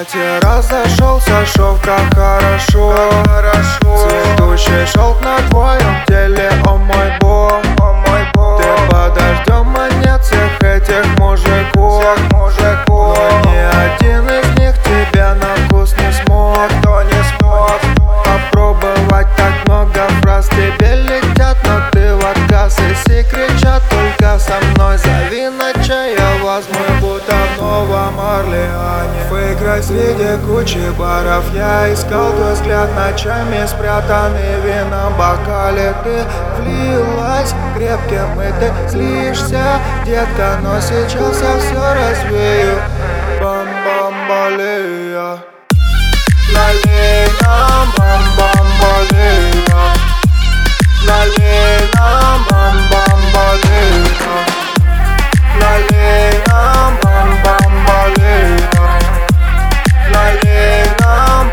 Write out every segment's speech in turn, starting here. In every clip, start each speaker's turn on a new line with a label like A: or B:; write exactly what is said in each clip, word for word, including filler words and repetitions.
A: платье разошелся, шов как хорошо, хорошо. Цветущий шелк на твоем теле, о мой бог, о мой бог. Ты под дождем монет всех этих мужиков, всех мужиков. Но ни один из них тебя на вкус не смог, кто не смог попробовать так много фраз. Тебе летят, но ты в отказ, и все кричат только со мной. Зови на чай, я возьму, будто в Новом Орлеане. Выиграй среди кучи баров. Я искал твой взгляд ночами, спрятанный в винном бокале. Ты влилась крепким, и ты злишься, детка, но сейчас я все развею. Бам-бам-балея, ла-лей-нам, бам-бам-балея, ла-лей-нам, бам-бам-балея, ла-лей-нам, бам-бам-балея, ла-лей-нам.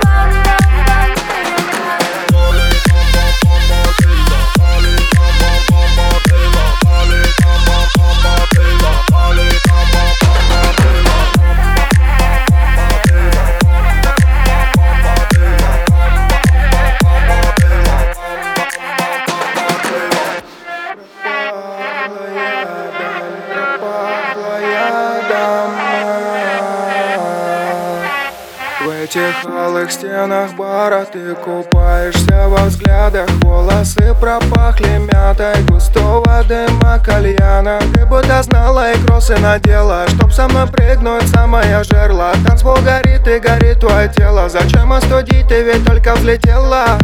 A: В этих алых стенах бара ты купаешься во взглядах. Волосы пропахли мятой густого дыма кальяна. Ты будто знала и кроссы надела, чтоб со мной прыгнуть в самое жерло. Танцпол горит и горит твое тело. Зачем остудить, ты ведь только взлетела.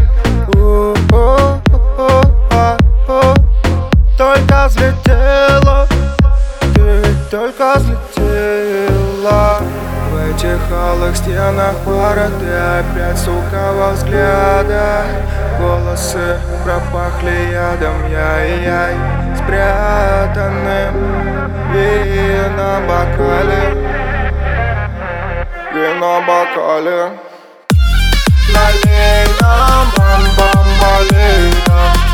A: Только взлетела, ты ведь только взлетела. В этих алых стенах бара ты опять, сука, во взглядах. Волосы пропахли ядом, яй-яй, спрятанным в винном бокале, винном бокале. Ла-лей-нам, бам-бам-балея.